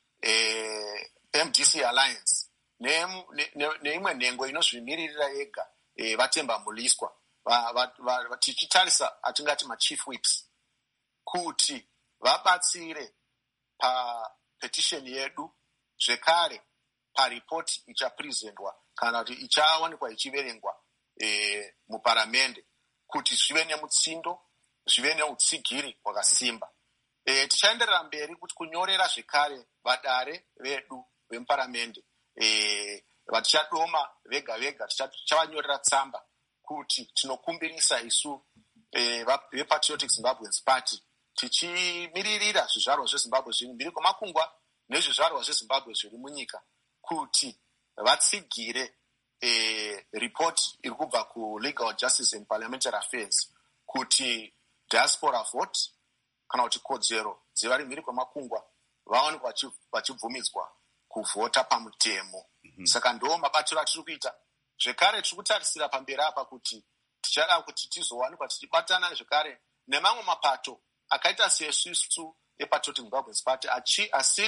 MDC Alliance neimwe nhengo inozvimiririra yega Vatemba Muliswa tichitarisa atingati machief whips kuti vabatsire papetition yedu zvekare paripoti ichaprezentwa kana kuti ichawanikwa ichiverengwa muparamende kuti zvive nemutsindo, zvive neutsigiri hwakasimba. Tichaenderera mberi kuti kunyorera zvekare vadare vedu vemuparamende vatichadoma vega vega tichavanyorera tsamba kuti tinokumbirisa isu vePatriotic Zimbabweans Party tichimiririra zvizvarwa zveZimbabwe zviri mbiri kwemakungwa nezvizvarwa zveZimbabwe zviri munyika kuti vatsigire report iri kubva kuLegal Justice and Parliamentary Affairs kuti diaspora vote kana kuti kodzero dzevari mbiri kwemakungwa vawanikwa vachibvumidzwa kuvhota pamutemo. Saka ndo mabatiro atiri kuita. Zvekare tiri kutarisira pamberi apa kuti tichada kuti tizowanikwa tichibatana zvekare nemamwe mapato akaita sesusu ePatriotic Zimbabweans Party asiri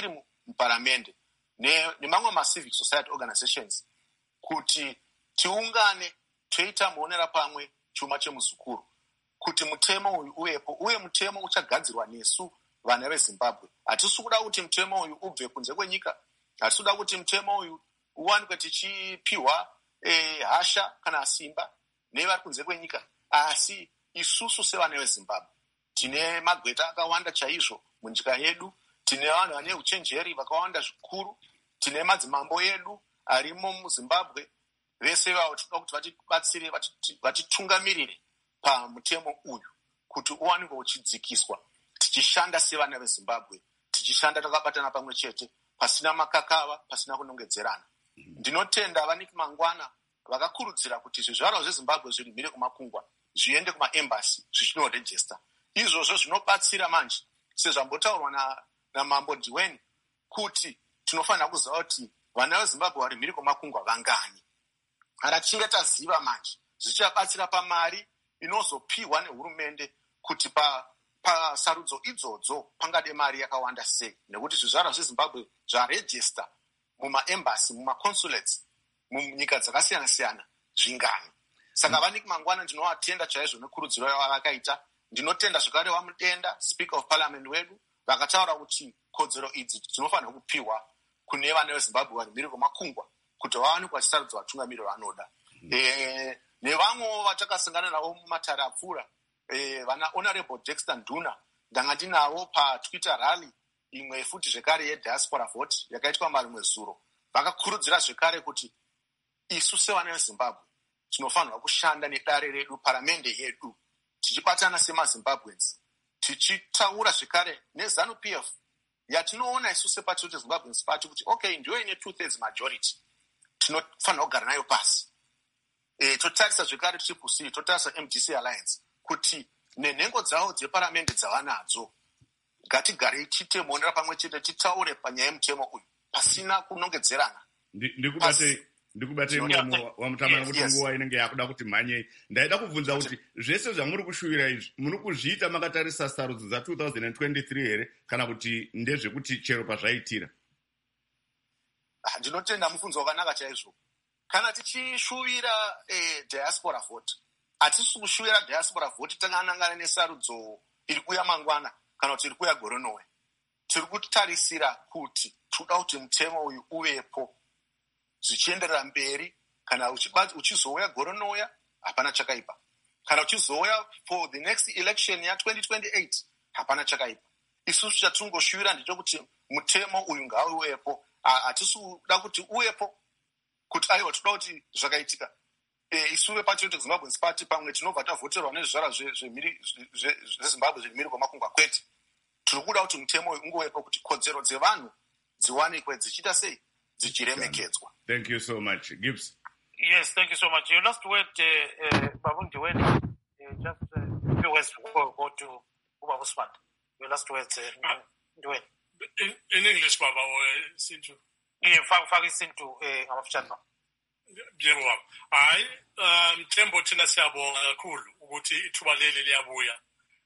muparamende nemamwe ma-civic society organizations kuti tiungane toita muonera pamwe chuma chemuzukuru kuti mutemo uyu uyepo uye mutemo uchagadzirwa nesu vana vezimbabwe. Hatisi kuda kuti mutemo uyu ubve kunze kwenyika, hatisi kuda kuti mutemo uyu uwanikwe tichipiwa hasha kana simba nevari kunze kwenyika, asi isusu sevana vezimbabwe tine magweta akawanda chaizvo munyika yedu, tine vanhu vane uchenjeri vakawanda zvikuru, tine madzimambo edu arimo muzimbabwe, vese vavo tinoda kuti vatibatsire vatitungamirire pamutemo uyu kuti uwanikwe uchidzikiswa, tichishanda sevana vezimbabwe, tichishanda takabatana pamwe chete pasina makakava, pasina kunongedzerana. Ndinotenda vaniki mangwana vakakurudzira kuti zvizvarwa zvezimbabwe zviri mhiri kumakungwa zviende kumaembasi zvichinorejista. Izvozvo zvinobatsira manje sezvambotaurwa namambo Ndiweni kuti tinofanira kuziva kuti vana vezimbabwe vari mhiri kwemakungwa vangani. Kana tichinge taziva manje zvichabatsira pamari inozopiwa nehurumende kuti pasarudzo idzodzo pangade mari yakawanda sei, nekuti zvizvarwa zvezimbabwe zvarejista mumaembasi, mumaconsulates, munyika dzakasiyana-siyana zvingani. Saka vaniki mangwana ndinovatenda chaizvo nekurudziro yavakaita. Ndinotenda zvakare vamutenda Speaker of Parliament wedu vakataura kuti kodzero idzi dzinofanira kupiwa kune vana vezimbabwe vari mhiri kwemakungwa kuti vawanikwe vachisarudza vatungamiriri vanoda. Nevamwewo vatakasangana navo mumatare apfuura, vana Honorable Dexter Nduna ndanga ndinavo paTwitter rally imwe futi zvekare yediaspora vote yakaitwa marimwe zuro, vakakurudzira zvekare kuti isu sevana vezimbabwe tinofanirwa kushanda nedare redu, paramende yedu, tichibatana semazimbabweans, tichitaura zvekare neZANU-PF yatinoona isu sepatrioti Zimbabweans party kuti okay, ndiyo ine 2/3 majority, tinofanira kugara nayo pasi. Totarisa zvekare Triple-C, totarisa MDC Alliance kuti nenhengo dzavo dzeparamende dzavanadzo ngatigarei tiite muonera pamwe chete, titaure panyaya yemutemo uyu pasina kunongedzerana. Ndikubate muromo wamutamana kuti nguva inenge yakuda kuti mhanyei. Ndaida kubvunza kuti zvese zvamuri kushuvira izvi muri kuzviita makatarisa sarudzo dza2023 here kana kuti ndezvekuti chero pazvaitira? Ndinotenda mubvunzo wakanaka chaizvo. Kana tichishuvira diaspora vote, hatisi kushuvira diaspora vote takanangana nesarudzo iri kuuya mangwana kana kuti iri kuuya gore rinouya. Tiri kutarisira kuti toda kuti mutemo uyu uvepo zvichienderera mberi. Kana uchizouya gore rinouya hapana chakaipa, kana uchizouya for the next election ya2028 hapana chakaipa. Isusu chatingoshuvira ndechekuti mutemo uyu ngauvepo. Hatisi kuda kuti uvepo kuti aiwa toda kuti zvakaitika isuve patrioti Zimbabweans party pamwe tinobva tavhoterwa nezvizvarwa zvezimbabwe zviri mhiri kwemakungwa kwete. Tiri kuda kuti mutemo uyu ungovepo kuti kodzero dzevanhu dziwanikwe dzichiita sei, dzichiremekedzwa. Thank you so much. Gibbs. Yes, thank you so much. Your last word, Babu Ndiweni, just a few words before we go to Babu Smart. Your last words, Ndiweni. In English, Baba, or Sintu? Faki Sintu, Amafchana. Yebo baba. Hayi, Mthembo thina siyabonga kakhulu ukuthi ithuba leli liyabuya.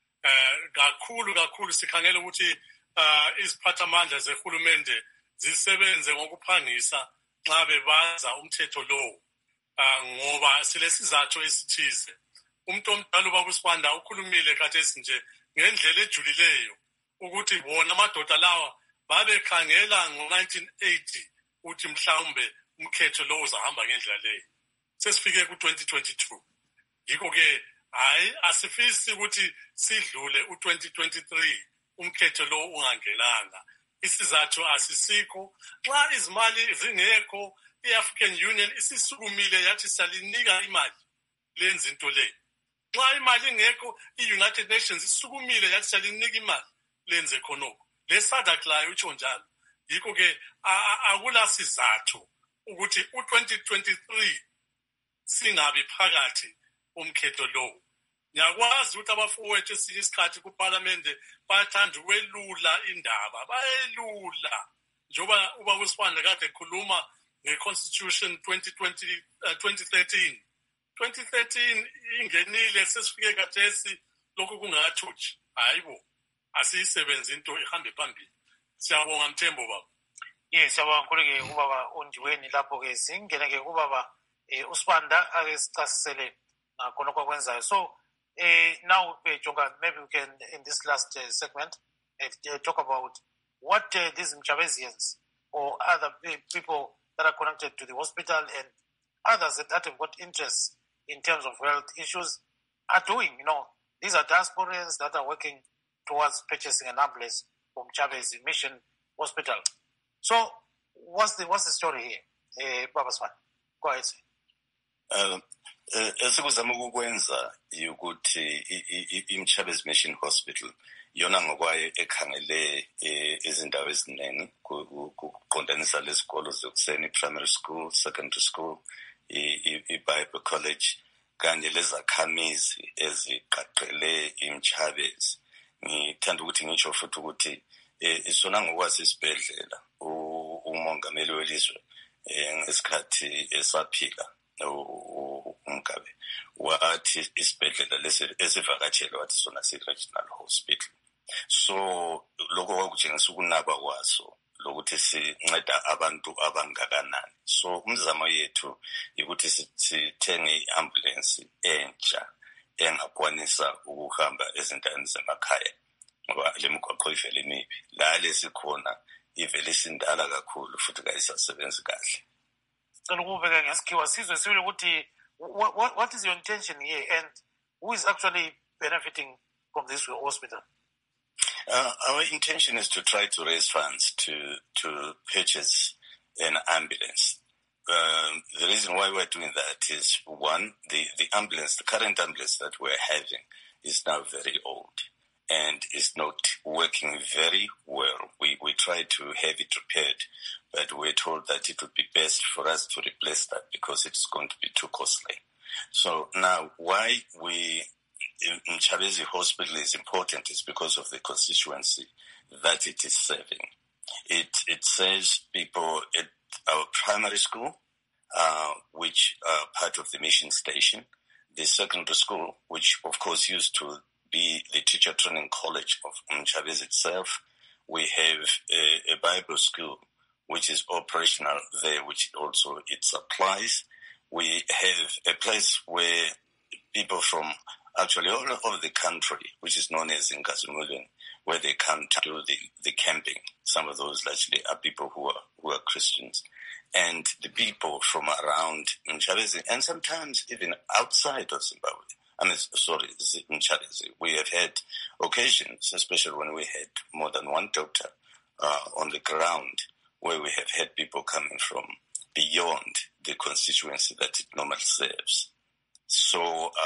Kakhulu sikhangela ukuthi iziphathamandla zehulumende zisebenze ngokuphangisa nxa bebaza umthetho lo. Ngoba silesizathu esithize. Umuntu omdala ubaba uSibanda ukhulumile khathesi nje ngendlela ejulileyo ukuthi bona amadoda lawa babekhangela ngo-1980 ukuthi mhlawumbe umkhetho lo uzahamba ngendlela leyo. Sesifike ku-2022. Yikho-ke hayi asifisi ukuthi sidlule u-2023 umkhetho lo ungangenanga. Isizathu asisikho. Xa izimali zingekho, i-African Union isisukumile yathi salinika imali lenza into le. Xa imali ingekho, i-United Nations isukumile yathi salinika imali lenze khonoko. Le-SADC layo utsho njalo. Yikho-ke akula sizathu ukuthi u-2023 singabi phakathi umkhetho lo. Ngiyakwazi ukuthi abafowethu esinye isikhathi kuparlamente bayathanda ukwelula indaba, bayelula. Njengoba ubaba uSibanda kade ekhuluma nge-Constitution 2013. 2013 ingenile sesifike khathesi lokhu kungakathuthi. Hayibo, asiyisebenzi into ihambe phambili. Siyabonga Mthembo baba. Yes, abankuleke ubaba undiweni lapho ke singene ke ubaba uSibanda ake sichasisele ngakho okwenzayo. So now Jonga, maybe we can in this last segment talk about what these Mchabezians or other people that are connected to the hospital and others that have got interests in terms of health issues are doing. These are diasporans that are working towards purchasing an ambulance from Mchabezi Mission Hospital. So what's the story here, Baba Swan? Go ahead. Esikuzama ukukwenza ukuthi iMchabezi Mission Hospital yona ngokwayo ekhangele izindawo eziningi kuqondanisa lezikolo zokuseni, primary school, secondary school, iBible College kanye lezakhamizi eziqaqele iMchabezi. Ngithanda ukuthi ngisho futhi ukuthi isona ngokwazi isibhedlela umongameli welizwe ngesikhathi esaphila uMgabe wathi isibhedlela lesivakatshele wathi sona si-regional hospital. So lokho kwakutshengisa ukunaba kwaso lokuthi sinceda abantu abangakanani. So umzamo yethu ukuthi sithenge i-ambulance entsha engakwanisa ukuhamba ezindaweni zemakhaya ngoba le migwaqo ivele imibi. La lesikhona ivele isindala kakhulu futhi kayisasebenzi kahle. What is your intention here and who is actually benefiting from this hospital? Our intention is to try to raise funds to purchase an ambulance. The reason why we're doing that is, one, the ambulance, the current ambulance that we're having is now very old and is not working very well. We tried to have it repaired, but we're told that it would be best for us to replace that because it's going to be too costly. So now why Mchabezi Hospital is important is because of the constituency that it is serving. It serves people at our primary school, which are part of the mission station, the secondary school, which of course used to be the teacher training college of Mchabezi itself. We have a Bible school, which is operational there, which also it supplies. We have a place where people from actually all over the country, which is known as Nkazimulweni, where they come to do the camping. Some of those largely are people who are Christians. And the people from around Mchabezi, and sometimes even outside of Zimbabwe. Mchabezi. We have had occasions, especially when we had more than one doctor on the ground, where we have had people coming from beyond the constituency that it normally serves. So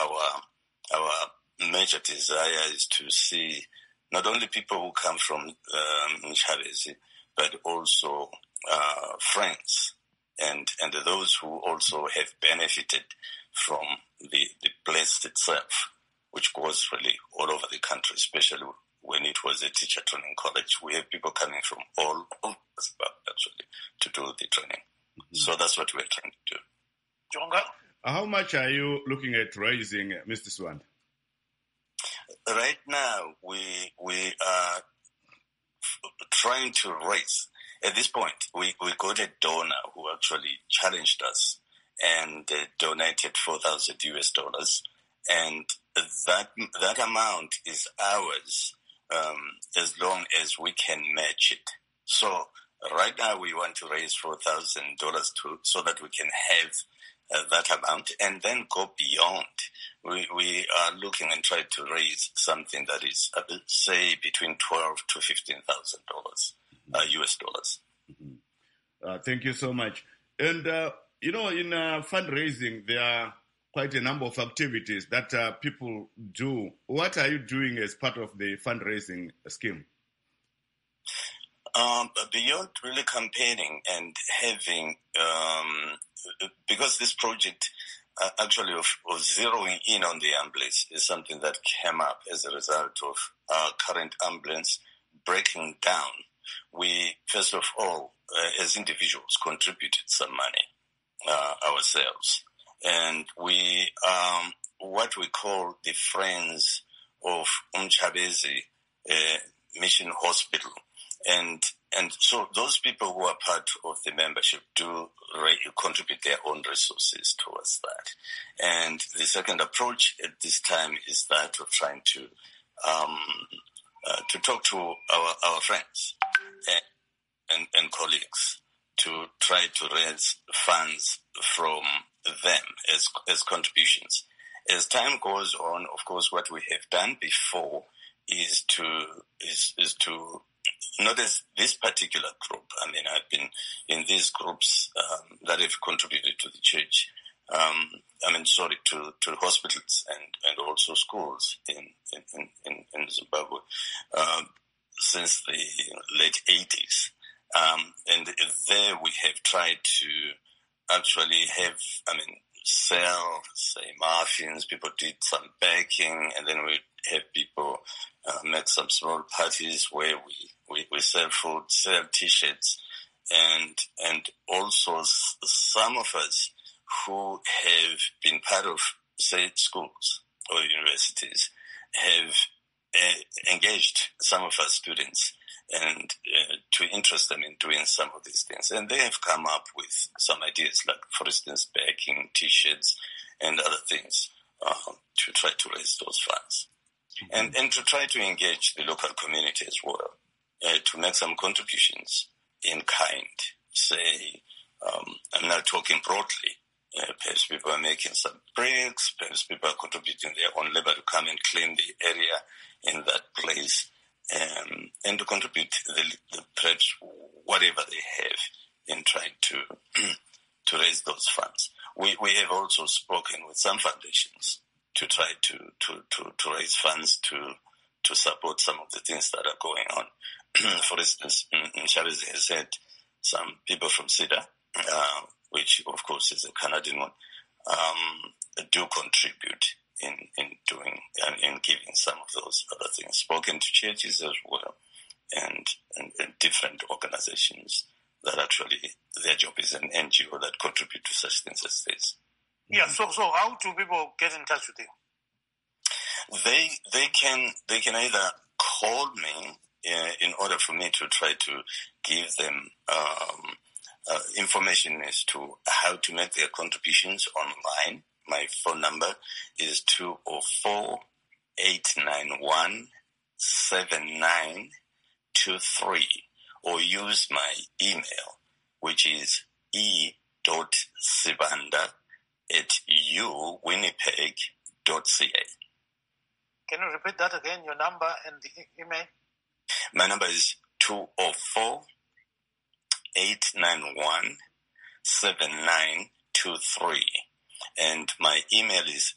our major desire is to see not only people who come from Mchabezi, but also friends and those who also have benefited from the place itself, which goes really all over the country, especially when it was a teacher training college. We have people coming from all over actually to do the training. Mm-hmm. So that's what we're trying to do. Jonga? How much are you looking at raising, Mr. Swan? Right now, we are trying to raise. At this point, we got a donor who actually challenged us and donated $4,000, and that amount is ours as long as we can match it. So right now, we want to raise $4,000 so that we can have that amount and then go beyond. We are looking and trying to raise something that is, say, between $12,000 to $15,000 US dollars. Mm-hmm. Thank you so much. And, in fundraising, there are quite a number of activities that people do. What are you doing as part of the fundraising scheme? Beyond really campaigning and having, because this project actually of zeroing in on the ambulance is something that came up as a result of our current ambulance breaking down. We, first of all, as individuals, contributed some money ourselves. And we, what we call the Friends of Mchabezi Mission Hospital. And And so those people who are part of the membership do contribute their own resources towards that. And the second approach at this time is that of trying to talk to our friends and colleagues to try to raise funds from them as contributions. As time goes on, of course, what we have done before is to notice this particular group. I mean, I've been in these groups that have contributed to the church. To hospitals and also schools in Zimbabwe since the late 80s. And there we have tried to actually sell, say, muffins. People did some baking, and then we have people make some small parties where we sell food, sell T-shirts, and also some of us who have been part of, say, schools or universities have engaged some of our students and to interest them in doing some of these things. And they have come up with some ideas, like, for instance, baking T-shirts and other things to try to raise those funds. Mm-hmm. And to try to engage the local community as well, to make some contributions in kind. Say, I'm now talking broadly. Perhaps people are making some bricks, perhaps people are contributing their own labor to come and clean the area in that place, and to contribute the perhaps whatever they have in trying to raise those funds. We have also spoken with some foundations to try to raise funds to support some of the things that are going on. For instance, Chavez has had some people from SIDA, which of course is a Canadian one, do contribute in doing and in giving some of those other things. Spoken to churches as well, and different organizations that actually their job is an NGO that contribute to such things as this. Yeah. So how do people get in touch with you? They can either call me in order for me to try to give them information as to how to make their contributions online. My phone number is 204-891-7923, or use my email, which is e.sibanda@uwinnipeg.ca. Can you repeat that again, your number and the email? My number is 204-891-7923. And my email is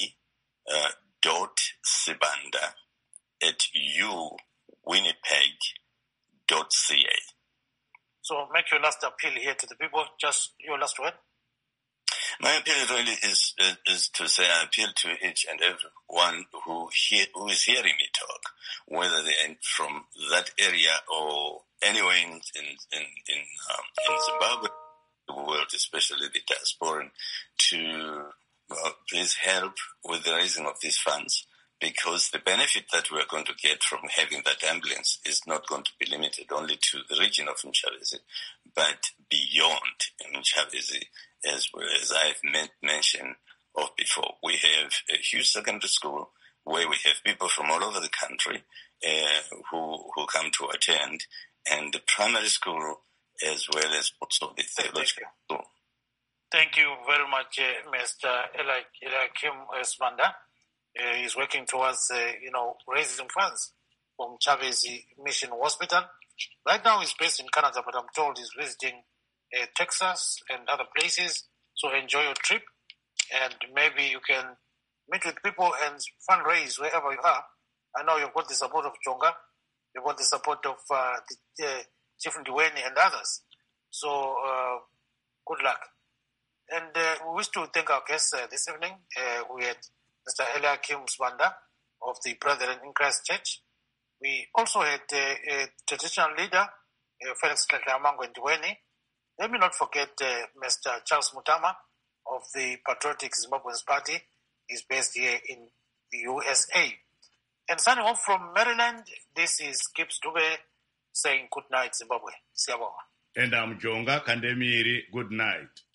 e.sibanda@uwinnipeg.ca. So make your last appeal here to the people, just your last word. My appeal really is to say I appeal to each and everyone who is hearing me talk, whether they're from that area or anywhere in Zimbabwe, the world, especially the diaspora, to please help with the raising of these funds, because the benefit that we are going to get from having that ambulance is not going to be limited only to the region of Mchabezi, but beyond Mchabezi, as well as I've mentioned of before. We have a huge secondary school where we have people from all over the country who come to attend, and the primary school as well as also the theological school. Thank you very much, Mr. Eliakim Sibanda. He's working towards, raising funds from Chavezi Mission Hospital. Right now he's based in Canada, but I'm told he's visiting Texas and other places. So enjoy your trip, and maybe you can meet with people and fundraise wherever you are. I know you've got the support of Jonga, you've got the support of Chief Ndiweni and others. So good luck. And we wish to thank our guests this evening. We had Mr. Eliakim Sibanda of the Brethren in Christ Church. We also had a traditional leader, Felix Tlhatlhamangwe Ndiweni. Let me not forget Mr. Charles Mutama of the Patriotic Zimbabweans Party. He's based here in the USA. And signing off from Maryland, this is Gibbs Dube saying good night, Zimbabwe. Siyabonga. And I'm Jonga Kandemiri. Good night.